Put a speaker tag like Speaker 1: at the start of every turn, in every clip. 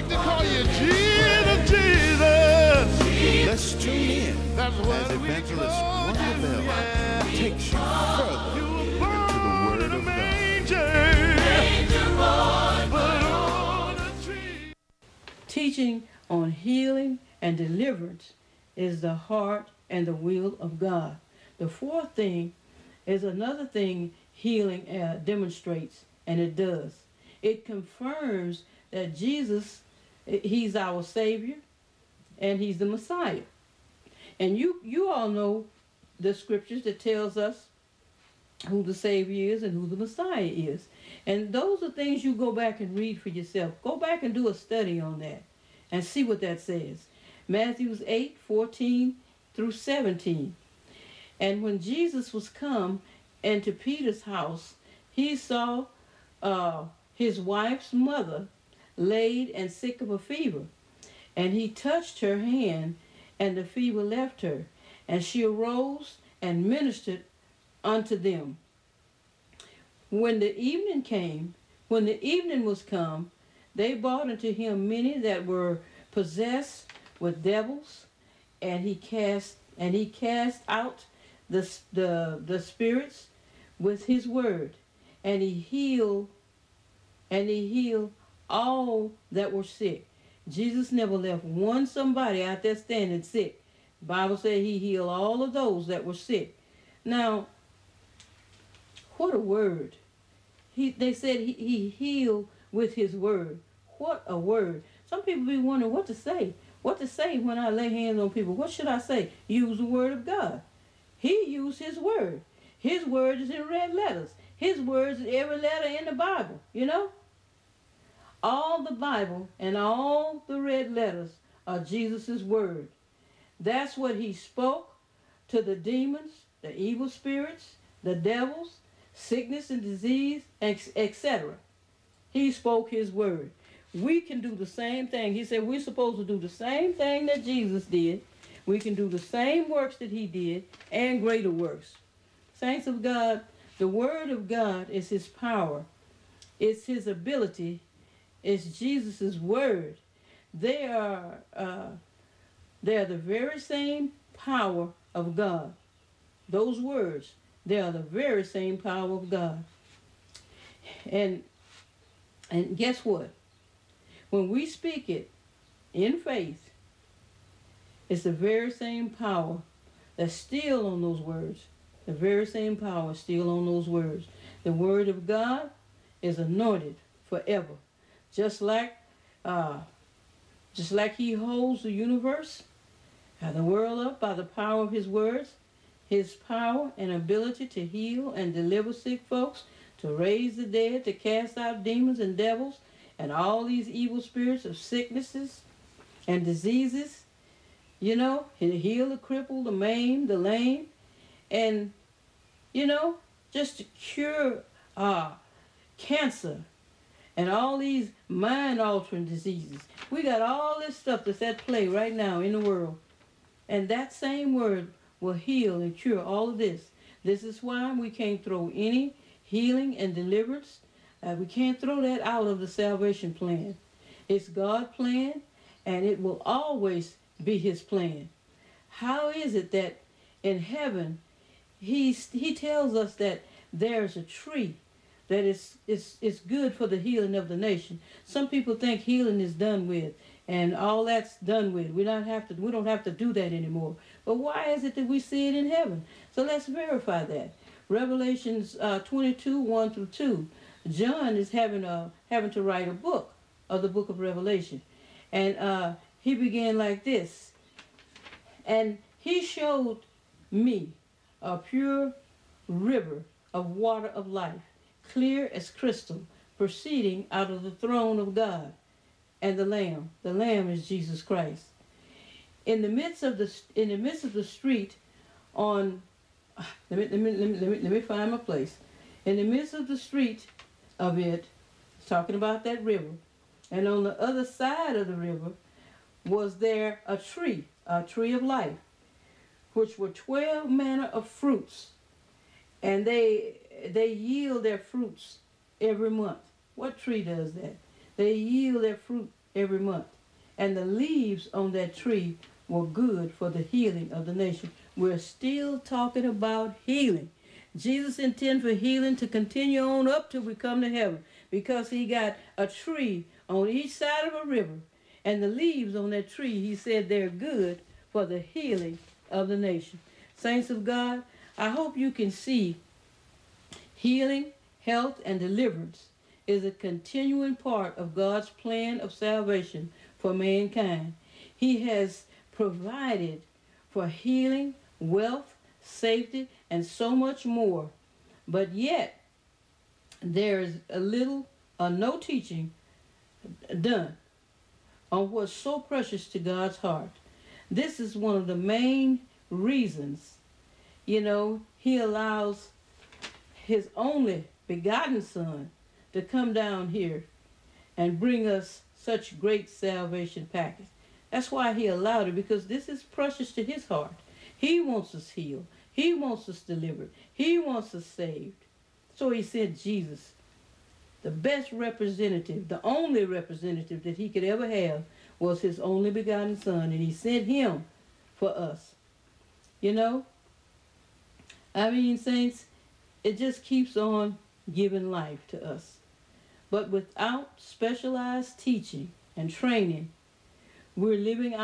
Speaker 1: like to call you Jesus, Jesus.
Speaker 2: Let's tune in
Speaker 1: That's what
Speaker 2: as
Speaker 1: we
Speaker 2: Evangelist
Speaker 1: call
Speaker 2: Wanda
Speaker 1: you,
Speaker 2: Bell
Speaker 1: yeah.
Speaker 2: takes you further
Speaker 1: You were
Speaker 2: into
Speaker 1: born
Speaker 2: the
Speaker 1: in
Speaker 2: Word
Speaker 1: a
Speaker 2: of God.
Speaker 1: manger, but on a tree.
Speaker 3: Teaching on healing and deliverance is the heart and the will of God. The fourth thing is another thing healing demonstrates, and it does. It confirms that Jesus, he's our Savior, and he's the Messiah. And you all know the scriptures that tells us who the Savior is and who the Messiah is. And those are things you go back and read for yourself. Go back and do a study on that and see what that says. Matthew 8:14 through 17. And when Jesus was come into Peter's house, he saw his wife's mother laid and sick of a fever. And he touched her hand, and the fever left her. And she arose and ministered unto them. When the evening was come, they brought unto him many that were possessed with devils, and he cast out the spirits with his word, and he healed all that were sick. Jesus never left one somebody out there standing sick. The Bible said he healed all of those that were sick. Now, what a word. They said he healed with his word. What a word. Some people be wondering what to say. What to say when I lay hands on people. What should I say? Use the word of God. He used his word. His word is in red letters. His words is every letter in the Bible, you know? All the Bible and all the red letters are Jesus' word. That's what he spoke to the demons, the evil spirits, the devils, sickness and disease, etc. He spoke his word. We can do the same thing. He said we're supposed to do the same thing that Jesus did. We can do the same works that he did and greater works. Saints of God, the word of God is his power. It's his ability. It's Jesus' word. They are the very same power of God. Those words, they are the very same power of God. And guess what? When we speak it in faith, it's the very same power that's still on those words. The very same power still on those words. The word of God is anointed forever. Just like he holds the universe, the world up by the power of his words, his power and ability to heal and deliver sick folks, to raise the dead, to cast out demons and devils, and all these evil spirits of sicknesses and diseases. You know, he'll heal the crippled, the maimed, the lame, and, you know, just to cure cancer and all these mind-altering diseases. We got all this stuff that's at play right now in the world. And that same word will heal and cure all of this. This is why we can't throw any healing and deliverance. We can't throw that out of the salvation plan. It's God's plan, and it will always be his plan. How is it that in heaven, he tells us that there's a tree that is good for the healing of the nation. Some people think healing is done with, and all that's done with. We don't have to do that anymore. But why is it that we see it in heaven? So let's verify that. Revelations 22:1-2. John is having to write a book of the book of Revelation, and he began like this. And he showed me a pure river of water of life, clear as crystal, proceeding out of the throne of God and the Lamb. The Lamb is Jesus Christ. In the midst of the street, on let me find my place. In the midst of the street of it, it's talking about that river, and on the other side of the river was there a tree of life, which were 12 manner of fruits, and they yield their fruits every month. What tree does that? They yield their fruit every month. And the leaves on that tree were good for the healing of the nation. We're still talking about healing. Jesus intended for healing to continue on up till we come to heaven, because he got a tree on each side of a river. And the leaves on that tree, he said, they're good for the healing of the nation. Saints of God, I hope you can see healing, health, and deliverance is a continuing part of God's plan of salvation for mankind. He has provided for healing, wealth, safety, and so much more. But yet, there is a little or no teaching done on what's so precious to God's heart. This is one of the main reasons, he allows his only begotten Son to come down here and bring us such great salvation package. That's why he allowed it, because this is precious to his heart. He wants us healed. He wants us delivered. He wants us saved. So he sent Jesus, the best representative, the only representative that he could ever have was his only begotten Son, and he sent him for us. Saints, it just keeps on giving life to us. But without specialized teaching and training, we're living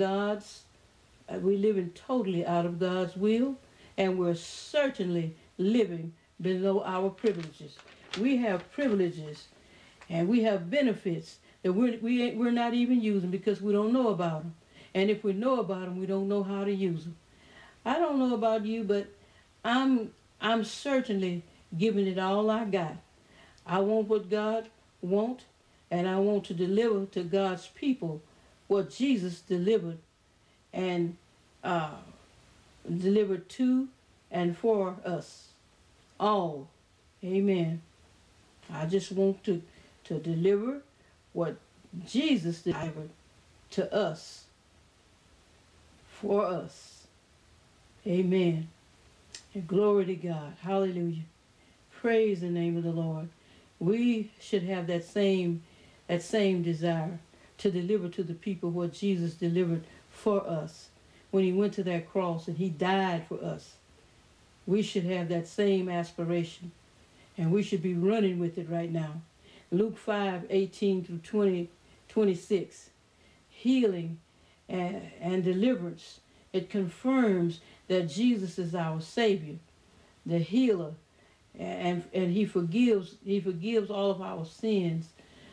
Speaker 3: totally out of God's will, and we're certainly living below our privileges. We have privileges and we have benefits that we're not even using because we don't know about them. And if we know about them, we don't know how to use them. I don't know about you, but I'm certainly giving it all I got. I want what God wants, and I want to deliver to God's people what Jesus delivered and delivered to and for us all. Amen. I just want to deliver what Jesus delivered to us, for us. Amen. And glory to God. Hallelujah. Praise the name of the Lord. We should have that same desire to deliver to the people what Jesus delivered for us when he went to that cross and he died for us. We should have that same aspiration, and we should be running with it right now. Luke 5:18 through 26. Healing and deliverance. It confirms that Jesus is our Savior, the healer, and he forgives all of our sins.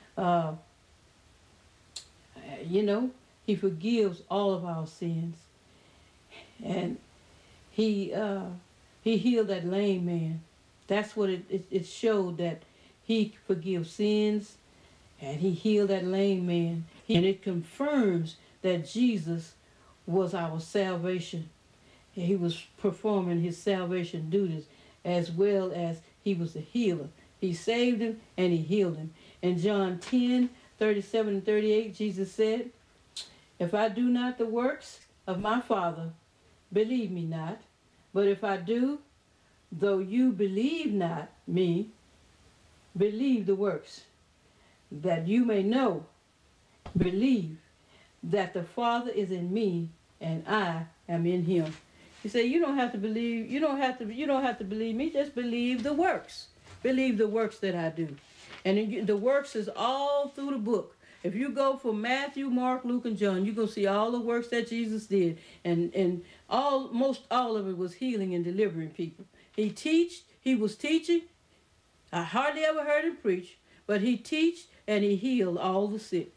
Speaker 3: He forgives all of our sins. And he healed that lame man. That's what it showed, that he forgives sins, and he healed that lame man. And it confirms that Jesus was our salvation. He was performing his salvation duties, as well as he was a healer. He saved him and he healed him. In John 10:37 and 38, Jesus said, "If I do not the works of my Father, believe me not. But if I do, though you believe not me, believe the works, that you may know, believe that the Father is in me and I am in him." He said, you don't have to believe me, just believe the works. Believe the works that I do. And the works is all through the book. If you go from Matthew, Mark, Luke, and John, you're going to see all the works that Jesus did. And most all of it was healing and delivering people. He was teaching. I hardly ever heard him preach, but he taught and he healed all the sick.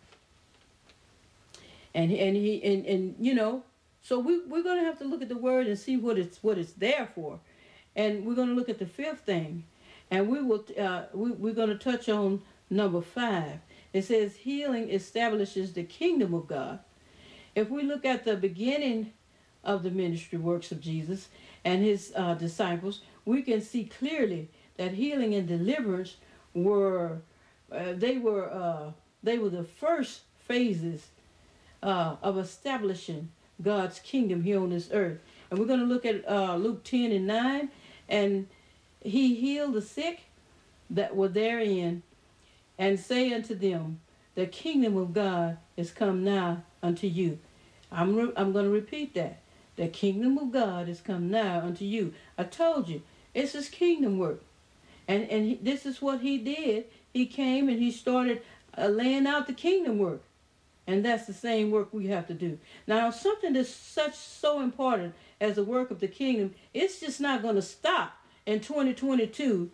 Speaker 3: So we're going to have to look at the word and see what it's there for. And we're going to look at the fifth thing. And we're going to touch on number 5. It says healing establishes the kingdom of God. If we look at the beginning of the ministry works of Jesus and his disciples, we can see clearly that healing and deliverance were the first phases of establishing God's kingdom here on this earth. And we're going to look at Luke 10 and 9. And he healed the sick that were therein, and say unto them the kingdom of God is come now unto you. I'm going to repeat that. The kingdom of God is come now unto you. I told you, it's his kingdom work. And this is what he did. He came and he started laying out the kingdom work. And that's the same work we have to do. Now, something that's so important as the work of the kingdom, it's just not going to stop in 2022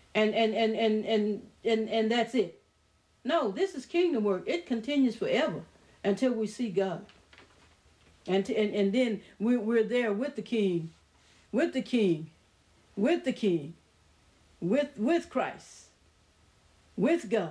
Speaker 3: and that's it. No, this is kingdom work. It continues forever until we see God. And then we're there with the king, with the king, with the king, with Christ, with God.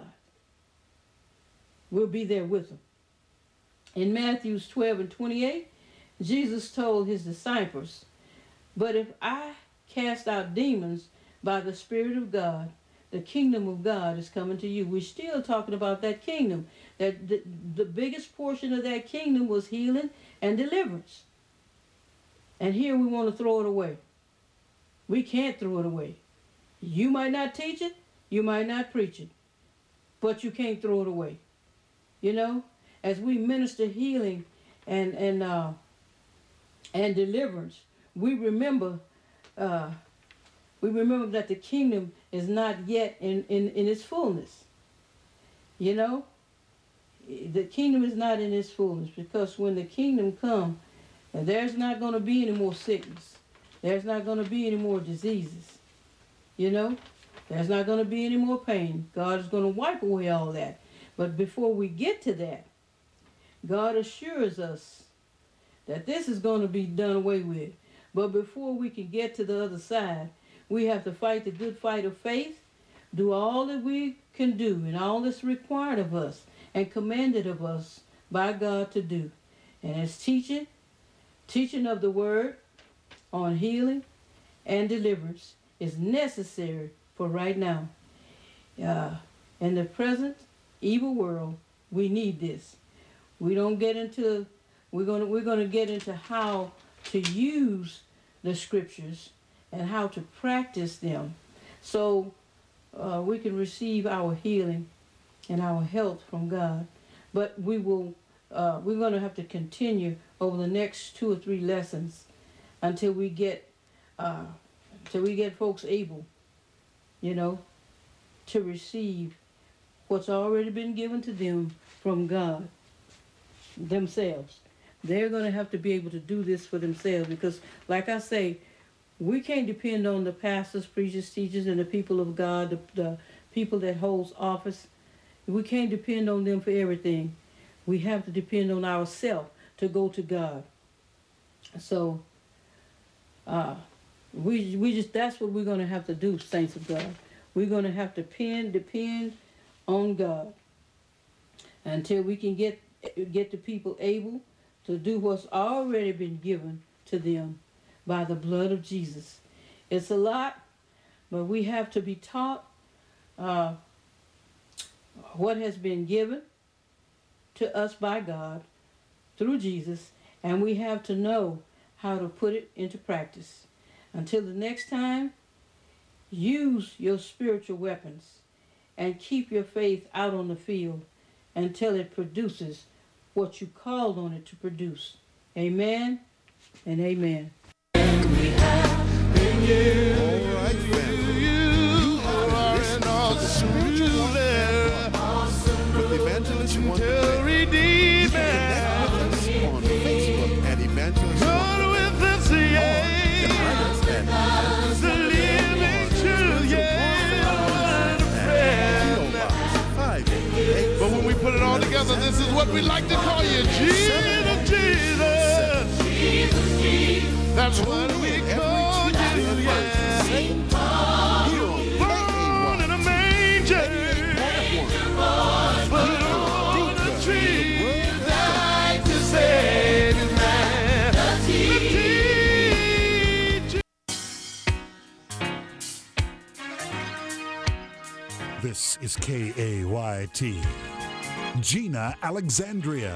Speaker 3: We'll be there with him. In Matthew 12:28, Jesus told his disciples, "But if I cast out demons by the Spirit of God, the kingdom of God is coming to you." We're still talking about that kingdom. That the biggest portion of that kingdom was healing and deliverance. And here we want to throw it away. We can't throw it away. You might not teach it, you might not preach it, but you can't throw it away. You know, as we minister healing and deliverance, we remember that the kingdom is not yet in its fullness. You know, the kingdom is not in its fullness, because when the kingdom comes, there's not going to be any more sickness. There's not going to be any more diseases. You know, there's not going to be any more pain. God is going to wipe away all that. But before we get to that, God assures us that this is going to be done away with. But before we can get to the other side, we have to fight the good fight of faith, do all that we can do and all that's required of us and commanded of us by God to do. And it's teaching of the word on healing and deliverance is necessary for right now. In the present evil world, we need this. We're going to get into how to use the scriptures and how to practice them so we can receive our healing and our health from God. But we're going to have to continue over the next 2 or 3 lessons until we get folks able, you know, to receive what's already been given to them from God themselves. They're going to have to be able to do this for themselves, because, like I say, we can't depend on the pastors, preachers, teachers, and the people of God, the people that holds office. We can't depend on them for everything. We have to depend on ourselves to go to God. So, that's what we're going to have to do, saints of God. We're going to have to depend on God until we can get the people able to do what's already been given to them by the blood of Jesus. It's a lot, but we have to be taught what has been given to us by God through Jesus, and we have to know how to put it into practice. Until the next time, use your spiritual weapons and keep your faith out on the field until it produces what you called on it to produce. Amen and amen.
Speaker 2: All right, family. You have listened to the Spiritual Warfare Podcast with Evangelist Wonder. You can connect with us on Facebook at Evangelist Wonder.
Speaker 1: But when we put it all together, this is what we like to call you. Jesus, Jesus. That's what we call you, yeah. You were born in a manger, but on a tree, died to save his man.
Speaker 4: This is KAYT. Gina Alexandria.